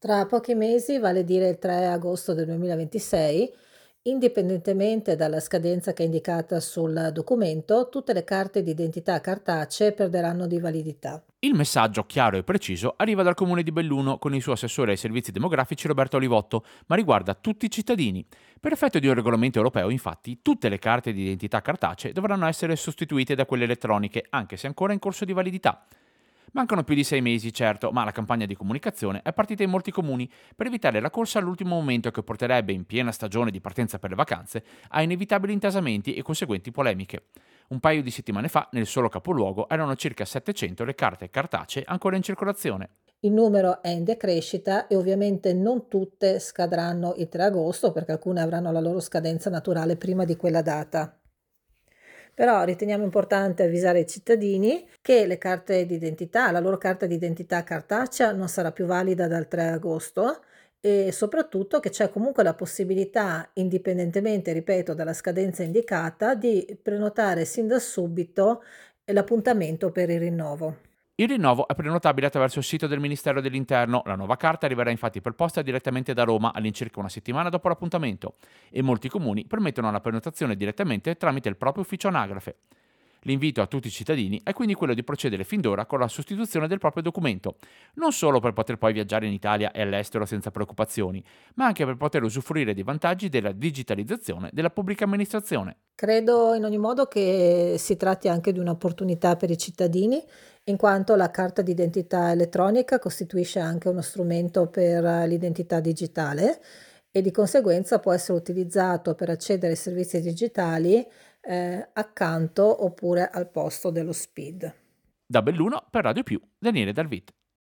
Tra pochi mesi, vale a dire il 3 agosto del 2026, indipendentemente dalla scadenza che è indicata sul documento, tutte le carte d'identità cartacee perderanno di validità. Il messaggio chiaro e preciso arriva dal comune di Belluno con il suo assessore ai servizi demografici Roberto Olivotto, ma riguarda tutti i cittadini. Per effetto di un regolamento europeo, infatti, tutte le carte di identità cartacee dovranno essere sostituite da quelle elettroniche, anche se ancora in corso di validità. Mancano più di 6 mesi, certo, ma la campagna di comunicazione è partita in molti comuni per evitare la corsa all'ultimo momento che porterebbe, in piena stagione di partenza per le vacanze, a inevitabili intasamenti e conseguenti polemiche. Un paio di settimane fa, nel solo capoluogo, erano circa 700 le carte cartacee ancora in circolazione. Il numero è in decrescita e ovviamente non tutte scadranno il 3 agosto perché alcune avranno la loro scadenza naturale prima di quella data. Però riteniamo importante avvisare i cittadini che le carte d'identità, la loro carta d'identità cartacea non sarà più valida dal 3 agosto e soprattutto che c'è comunque la possibilità, indipendentemente, ripeto, dalla scadenza indicata, di prenotare sin da subito l'appuntamento per il rinnovo. Il rinnovo è prenotabile attraverso il sito del Ministero dell'Interno. La nuova carta arriverà infatti per posta direttamente da Roma all'incirca una settimana dopo l'appuntamento e molti comuni permettono la prenotazione direttamente tramite il proprio ufficio anagrafe. L'invito a tutti i cittadini è quindi quello di procedere fin d'ora con la sostituzione del proprio documento, non solo per poter poi viaggiare in Italia e all'estero senza preoccupazioni, ma anche per poter usufruire dei vantaggi della digitalizzazione della pubblica amministrazione. Credo in ogni modo che si tratti anche di un'opportunità per i cittadini, in quanto la carta d'identità elettronica costituisce anche uno strumento per l'identità digitale e di conseguenza può essere utilizzato per accedere ai servizi digitali, accanto oppure al posto dello SPID. Da Belluno per Radio Più, Daniele Dalvit.